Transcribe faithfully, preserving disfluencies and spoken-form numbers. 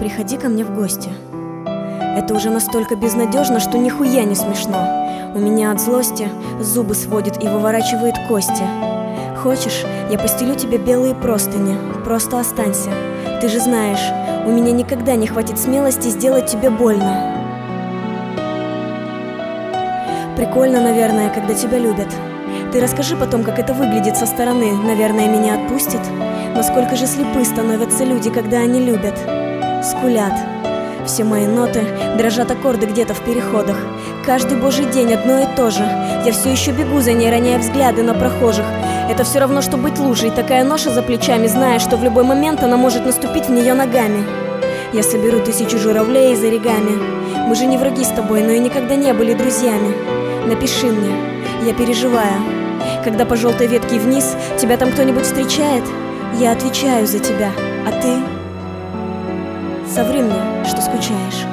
приходи ко мне в гости. Это уже настолько безнадежно, что нихуя не смешно. У меня от злости зубы сводит и выворачивает кости. Хочешь, я постелю тебе белые простыни, просто останься. Ты же знаешь, у меня никогда не хватит смелости сделать тебе больно. Прикольно, наверное, когда тебя любят. Ты расскажи потом, как это выглядит со стороны. Наверное, меня отпустит. Насколько же слепы становятся люди, когда они любят. Скулят. Все мои ноты, дрожат аккорды где-то в переходах. Каждый божий день одно и то же. Я все еще бегу за ней, роняя взгляды на прохожих. Это все равно, что быть лужей. Такая ноша за плечами, зная, что в любой момент она может наступить в нее ногами. Я соберу тысячу журавлей из оригами. Мы же не враги с тобой, но и никогда не были друзьями. Напиши мне, я переживаю. Когда по желтой ветке вниз тебя там кто-нибудь встречает, я отвечаю за тебя, а ты соври мне, что скучаешь.